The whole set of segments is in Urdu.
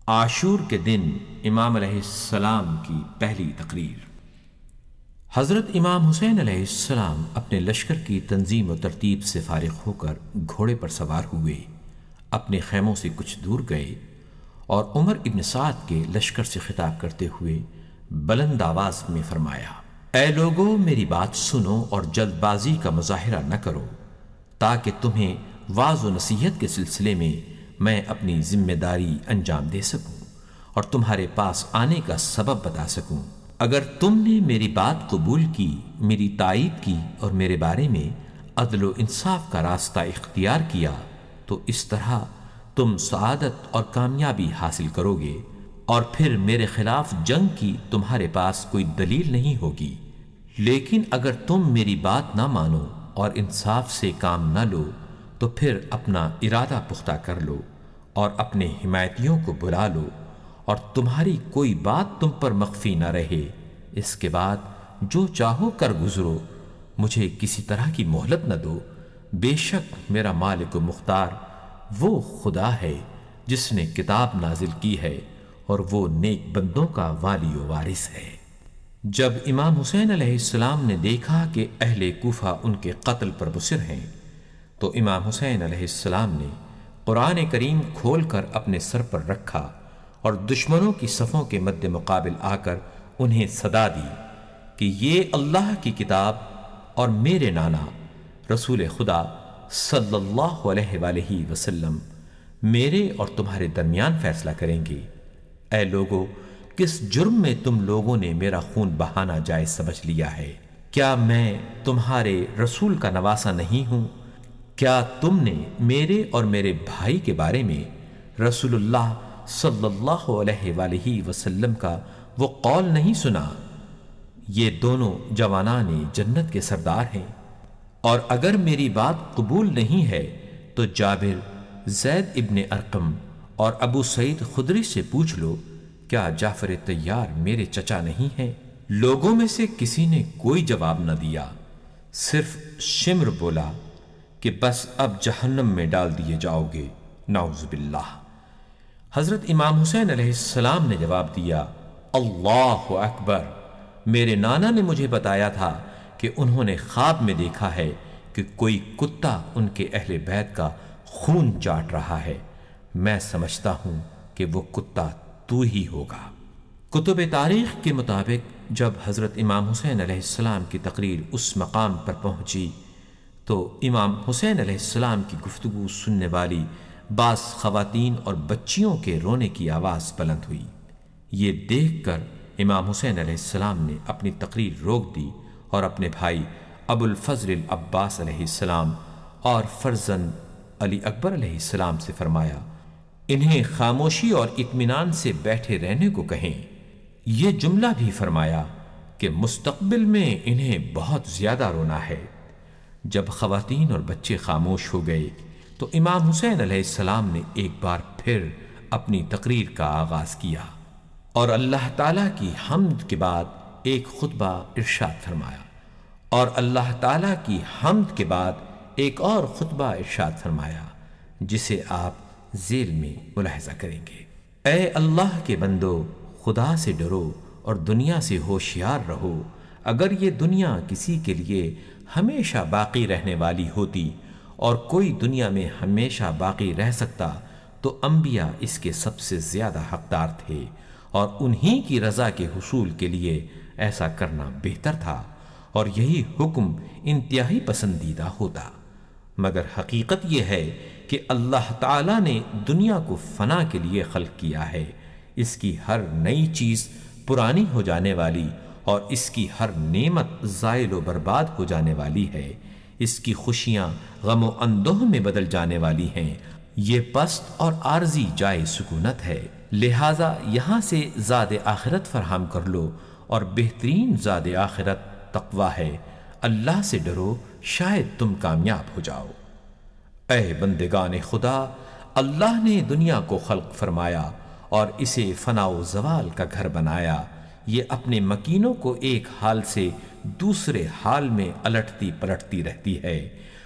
عاشور کے دن امام علیہ السلام کی پہلی تقریر۔ حضرت امام حسین علیہ السلام اپنے لشکر کی تنظیم و ترتیب سے فارغ ہو کر گھوڑے پر سوار ہوئے، اپنے خیموں سے کچھ دور گئے اور عمر ابن سعد کے لشکر سے خطاب کرتے ہوئے بلند آواز میں فرمایا: اے لوگو، میری بات سنو اور جلد بازی کا مظاہرہ نہ کرو، تاکہ تمہیں واعظ و نصیحت کے سلسلے میں اپنی ذمہ داری انجام دے سکوں اور تمہارے پاس آنے کا سبب بتا سکوں۔ اگر تم نے میری بات قبول کی، میری تائید کی اور میرے بارے میں عدل و انصاف کا راستہ اختیار کیا تو اس طرح تم سعادت اور کامیابی حاصل کرو گے، اور پھر میرے خلاف جنگ کی تمہارے پاس کوئی دلیل نہیں ہوگی۔ لیکن اگر تم میری بات نہ مانو اور انصاف سے کام نہ لو تو پھر اپنا ارادہ پختہ کر لو اور اپنے حمایتیوں کو بلا لو، اور تمہاری کوئی بات تم پر مخفی نہ رہے۔ اس کے بعد جو چاہو کر گزرو، مجھے کسی طرح کی مہلت نہ دو۔ بے شک میرا مالک و مختار وہ خدا ہے جس نے کتاب نازل کی ہے، اور وہ نیک بندوں کا والی و وارث ہے۔ جب امام حسین علیہ السلام نے دیکھا کہ اہل کوفہ ان کے قتل پر مصر ہیں، تو امام حسین علیہ السلام نے قرآن کریم کھول کر اپنے سر پر رکھا اور دشمنوں کی صفوں کے مد مقابل آ کر انہیں صدا دی کہ یہ اللہ کی کتاب اور میرے نانا رسول خدا صلی اللہ علیہ وآلہ وسلم میرے اور تمہارے درمیان فیصلہ کریں گے۔ اے لوگو، کس جرم میں تم لوگوں نے میرا خون بہانا جائز سمجھ لیا ہے؟ کیا میں تمہارے رسول کا نواسا نہیں ہوں؟ کیا تم نے میرے اور میرے بھائی کے بارے میں رسول اللہ صلی اللہ علیہ وآلہ وسلم کا وہ قول نہیں سنا؟ یہ دونوں جوانان جنت کے سردار ہیں، اور اگر میری بات قبول نہیں ہے تو جابر، زید ابن ارقم اور ابو سعید خدری سے پوچھ لو، کیا جعفر طیار میرے چچا نہیں ہیں؟ لوگوں میں سے کسی نے کوئی جواب نہ دیا، صرف شمر بولا کہ بس اب جہنم میں ڈال دیے جاؤ گے، نعوذ باللہ۔ حضرت امام حسین علیہ السلام نے جواب دیا: اللہ اکبر، میرے نانا نے مجھے بتایا تھا کہ انہوں نے خواب میں دیکھا ہے کہ کوئی کتا ان کے اہل بیت کا خون چاٹ رہا ہے۔ میں سمجھتا ہوں کہ وہ کتا تو ہی ہوگا۔ کتب تاریخ کے مطابق جب حضرت امام حسین علیہ السلام کی تقریر اس مقام پر پہنچی تو امام حسین علیہ السلام کی گفتگو سننے والی بعض خواتین اور بچیوں کے رونے کی آواز بلند ہوئی۔ یہ دیکھ کر امام حسین علیہ السلام نے اپنی تقریر روک دی اور اپنے بھائی ابو الفضل العباس علیہ السلام اور فرزند علی اکبر علیہ السلام سے فرمایا: انہیں خاموشی اور اطمینان سے بیٹھے رہنے کو کہیں۔ یہ جملہ بھی فرمایا کہ مستقبل میں انہیں بہت زیادہ رونا ہے۔ جب خواتین اور بچے خاموش ہو گئے تو امام حسین علیہ السلام نے ایک بار پھر اپنی تقریر کا آغاز کیا اور اللہ تعالیٰ کی حمد کے بعد ایک خطبہ ارشاد فرمایا، اور اللہ تعالیٰ کی حمد کے بعد ایک اور خطبہ ارشاد فرمایا، جسے آپ ذیل میں ملاحظہ کریں گے۔ اے اللہ کے بندو، خدا سے ڈرو اور دنیا سے ہوشیار رہو۔ اگر یہ دنیا کسی کے لیے ہمیشہ باقی رہنے والی ہوتی اور کوئی دنیا میں ہمیشہ باقی رہ سکتا تو انبیاء اس کے سب سے زیادہ حقدار تھے، اور انہی کی رضا کے حصول کے لیے ایسا کرنا بہتر تھا، اور یہی حکم انتہائی پسندیدہ ہوتا۔ مگر حقیقت یہ ہے کہ اللہ تعالیٰ نے دنیا کو فنا کے لیے خلق کیا ہے۔ اس کی ہر نئی چیز پرانی ہو جانے والی اور اس کی ہر نعمت زائل و برباد ہو جانے والی ہے۔ اس کی خوشیاں غم و اندوہ میں بدل جانے والی ہیں۔ یہ پست اور عارضی جائے سکونت ہے، لہٰذا یہاں سے زاد آخرت فراہم کر لو، اور بہترین زاد آخرت تقوی ہے۔ اللہ سے ڈرو، شاید تم کامیاب ہو جاؤ۔ اے بندگان خدا، اللہ نے دنیا کو خلق فرمایا اور اسے فنا و زوال کا گھر بنایا۔ یہ اپنے مکینوں کو ایک حال سے دوسرے حال میں الٹتی پلٹتی رہتی ہے۔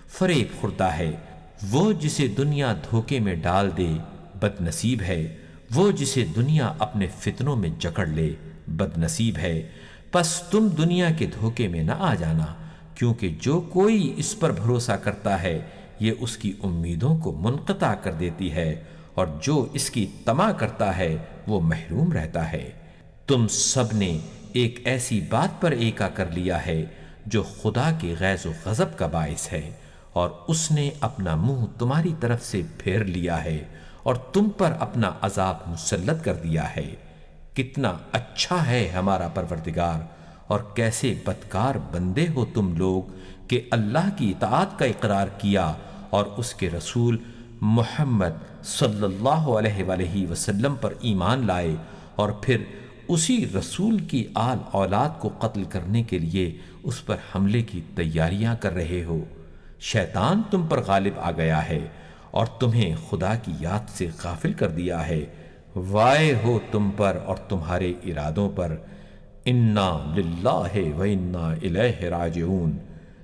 فریب خوردہ ہے وہ جسے دنیا دھوکے میں ڈال دے، بد نصیب ہے وہ جسے دنیا اپنے فتنوں میں جکڑ لے بد نصیب ہے۔ پس تم دنیا کے دھوکے میں نہ آ جانا، کیونکہ جو کوئی اس پر بھروسہ کرتا ہے یہ اس کی امیدوں کو منقطع کر دیتی ہے، اور جو اس کی طمع کرتا ہے وہ محروم رہتا ہے۔ تم سب نے ایک ایسی بات پر ایکا کر لیا ہے جو خدا کے غیظ و غضب کا باعث ہے، اور اس نے اپنا منہ تمہاری طرف سے پھیر لیا ہے اور تم پر اپنا عذاب مسلط کر دیا ہے۔ کتنا اچھا ہے ہمارا پروردگار، اور کیسے بدکار بندے ہو تم لوگ کہ اللہ کی اطاعت کا اقرار کیا اور اس کے رسول محمد صلی اللہ علیہ وآلہ وسلم پر ایمان لائے، اور پھر اسی رسول کی آل اولاد کو قتل کرنے کے لیے اس پر حملے کی تیاریاں کر رہے ہو۔ شیطان تم پر غالب آ گیا ہے اور تمہیں خدا کی یاد سے غافل کر دیا ہے۔ وائے ہو تم پر اور تمہارے ارادوں پر۔ انا للہ و انا الیہ راجعون۔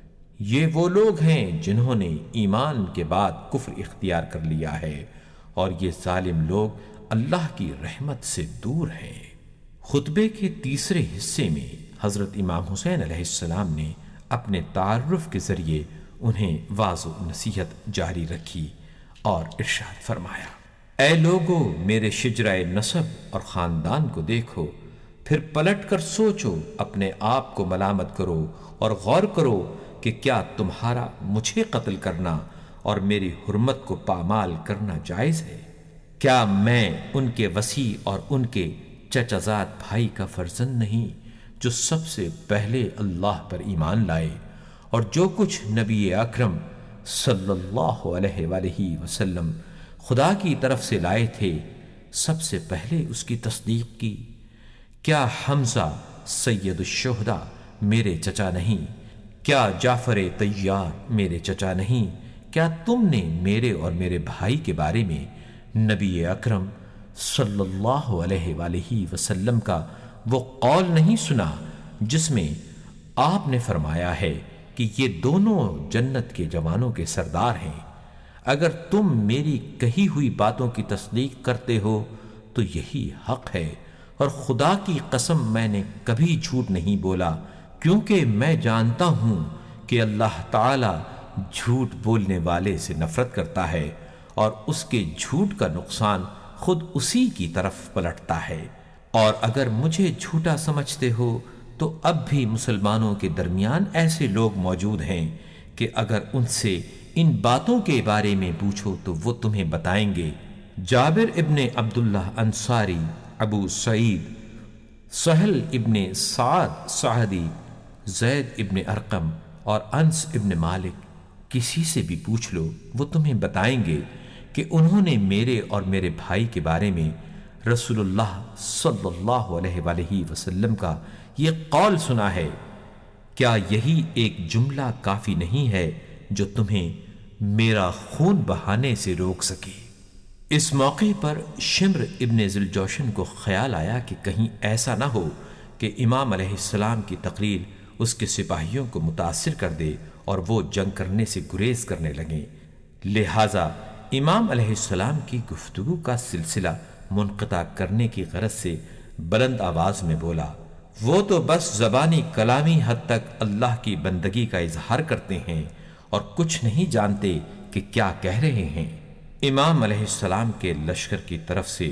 یہ وہ لوگ ہیں جنہوں نے ایمان کے بعد کفر اختیار کر لیا ہے، اور یہ ظالم لوگ اللہ کی رحمت سے دور ہیں۔ خطبے کے تیسرے حصے میں حضرت امام حسین علیہ السلام نے اپنے تعارف کے ذریعے انہیں واعظ و نصیحت جاری رکھی اور ارشاد فرمایا: اے لوگو، میرے شجرہ نسب اور خاندان کو دیکھو، پھر پلٹ کر سوچو، اپنے آپ کو ملامت کرو اور غور کرو کہ کیا تمہارا مجھے قتل کرنا اور میری حرمت کو پامال کرنا جائز ہے؟ کیا میں ان کے وصی اور ان کے چچزاد بھائی کا فرزند نہیں جو سب سے پہلے اللہ پر ایمان لائے، اور جو کچھ نبی اکرم صلی اللہ علیہ وآلہ وسلم خدا کی طرف سے لائے تھے سب سے پہلے اس کی تصدیق کی؟ کیا حمزہ سید الشہداء میرے چچا نہیں؟ کیا جعفر طیار میرے چچا نہیں؟ کیا تم نے میرے اور میرے بھائی کے بارے میں نبی اکرم صلی اللہ علیہ وآلہ وسلم کا وہ قول نہیں سنا جس میں آپ نے فرمایا ہے کہ یہ دونوں جنت کے جوانوں کے سردار ہیں؟ اگر تم میری کہی ہوئی باتوں کی تصدیق کرتے ہو تو یہی حق ہے، اور خدا کی قسم میں نے کبھی جھوٹ نہیں بولا، کیونکہ میں جانتا ہوں کہ اللہ تعالی جھوٹ بولنے والے سے نفرت کرتا ہے، اور اس کے جھوٹ کا نقصان خود اسی کی طرف پلٹتا ہے۔ اور اگر مجھے جھوٹا سمجھتے ہو تو اب بھی مسلمانوں کے درمیان ایسے لوگ موجود ہیں کہ اگر ان سے ان باتوں کے بارے میں پوچھو تو وہ تمہیں بتائیں گے۔ جابر ابن عبداللہ انصاری، ابو سعید، سہل ابن سعد سعدی، زید ابن ارقم اور انس ابن مالک، کسی سے بھی پوچھ لو وہ تمہیں بتائیں گے کہ انہوں نے میرے اور میرے بھائی کے بارے میں رسول اللہ صلی اللہ علیہ وآلہ وسلم کا یہ قول سنا ہے۔ کیا یہی ایک جملہ کافی نہیں ہے جو تمہیں میرا خون بہانے سے روک سکے؟ اس موقع پر شمر ابن ذوالجوشن کو خیال آیا کہ کہیں ایسا نہ ہو کہ امام علیہ السلام کی تقریر اس کے سپاہیوں کو متاثر کر دے اور وہ جنگ کرنے سے گریز کرنے لگیں، لہذا امام علیہ السلام کی گفتگو کا سلسلہ منقطع کرنے کی غرض سے بلند آواز میں بولا: وہ تو بس زبانی کلامی حد تک اللہ کی بندگی کا اظہار کرتے ہیں اور کچھ نہیں جانتے کہ کیا کہہ رہے ہیں۔ امام علیہ السلام کے لشکر کی طرف سے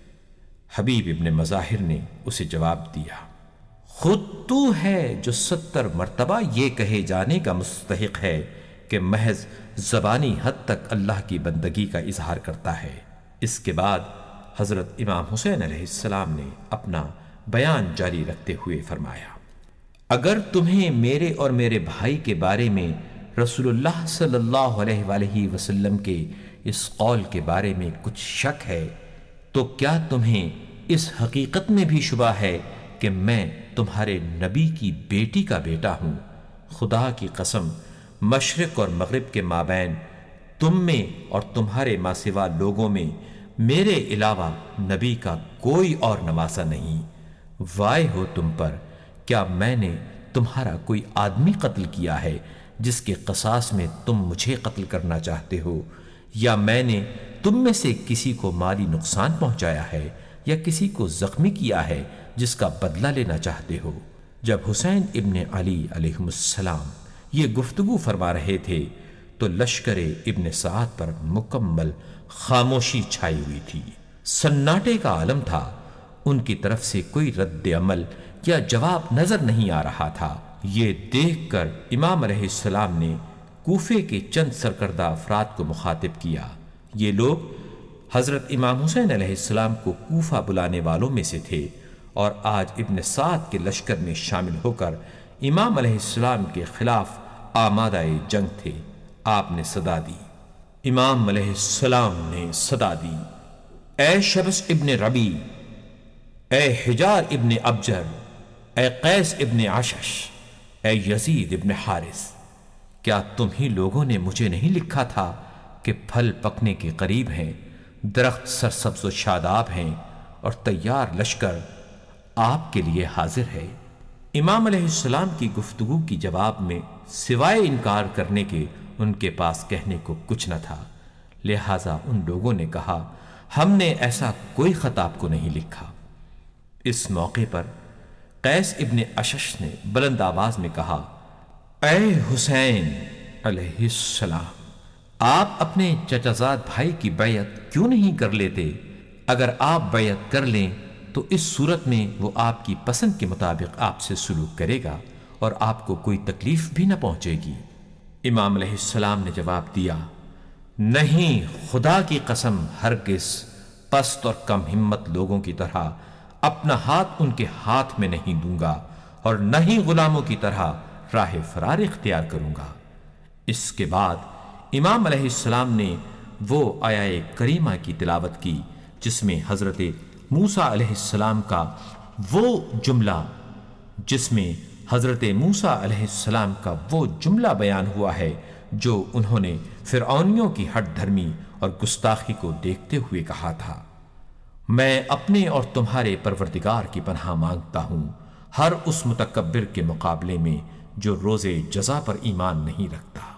حبیب ابن مظاہر نے اسے جواب دیا: خود تو ہے جو 70 مرتبہ یہ کہے جانے کا مستحق ہے کہ محض زبانی حد تک اللہ کی بندگی کا اظہار کرتا ہے۔ اس کے بعد حضرت امام حسین علیہ السلام نے اپنا بیان جاری رکھتے ہوئے فرمایا: اگر تمہیں میرے اور میرے بھائی کے بارے میں رسول اللہ صلی اللہ علیہ وآلہ وسلم کے اس قول کے بارے میں کچھ شک ہے تو کیا تمہیں اس حقیقت میں بھی شبہ ہے کہ میں تمہارے نبی کی بیٹی کا بیٹا ہوں؟ خدا کی قسم، مشرق اور مغرب کے مابین تم میں اور تمہارے ماں سوا لوگوں میں میرے علاوہ نبی کا کوئی اور نواسا نہیں۔ وائے ہو تم پر! کیا میں نے تمہارا کوئی آدمی قتل کیا ہے جس کے قصاص میں تم مجھے قتل کرنا چاہتے ہو، یا میں نے تم میں سے کسی کو مالی نقصان پہنچایا ہے یا کسی کو زخمی کیا ہے جس کا بدلہ لینا چاہتے ہو؟ جب حسین ابن علی علیہ السلام یہ گفتگو فرما رہے تھے تو لشکر ابن سعد پر مکمل خاموشی چھائی ہوئی تھی، سناٹے کا عالم تھا۔ ان کی طرف سے کوئی رد عمل یا جواب نظر نہیں آ رہا تھا۔ یہ دیکھ کر امام علیہ السلام نے کوفے کے چند سرکردہ افراد کو مخاطب کیا۔ یہ لوگ حضرت امام حسین علیہ السلام کو کوفہ بلانے والوں میں سے تھے اور آج ابن سعد کے لشکر میں شامل ہو کر امام علیہ السلام کے خلاف آمادہ جنگ تھے۔ آپ نے صدا دی، امام علیہ السلام نے صدا دی، اے شبس ابن ربی، اے حجار ابن ابجر، اے قیس ابن عشش، اے یزید ابن حارث، کیا تم ہی لوگوں نے مجھے نہیں لکھا تھا کہ پھل پکنے کے قریب ہیں، درخت سرسبز و شاداب ہیں اور تیار لشکر آپ کے لیے حاضر ہے؟ امام علیہ السلام کی گفتگو کی جواب میں سوائے انکار کرنے کے ان کے پاس کہنے کو کچھ نہ تھا، لہٰذا ان لوگوں نے کہا ہم نے ایسا کوئی خط آپ کو نہیں لکھا۔ اس موقع پر قیس ابن عشش نے بلند آواز میں کہا، اے حسین علیہ السلام، آپ اپنے چچازاد بھائی کی بیعت کیوں نہیں کر لیتے؟ اگر آپ بیعت کر لیں تو اس صورت میں وہ آپ کی پسند کے مطابق آپ سے سلوک کرے گا اور آپ کو کوئی تکلیف بھی نہ پہنچے گی۔ امام علیہ السلام نے جواب دیا، نہیں، خدا کی قسم، ہرگز پست اور کم ہمت لوگوں کی طرح اپنا ہاتھ ان کے ہاتھ میں نہیں دوں گا اور نہ ہی غلاموں کی طرح راہ فرار اختیار کروں گا۔ اس کے بعد امام علیہ السلام نے وہ آیہ کریمہ کی تلاوت کی جس میں حضرت موسیٰ علیہ السلام کا وہ جملہ بیان ہوا ہے جو انہوں نے فرعونیوں کی ہٹ دھرمی اور گستاخی کو دیکھتے ہوئے کہا تھا، میں اپنے اور تمہارے پروردگار کی پناہ مانگتا ہوں ہر اس متکبر کے مقابلے میں جو روز جزا پر ایمان نہیں رکھتا۔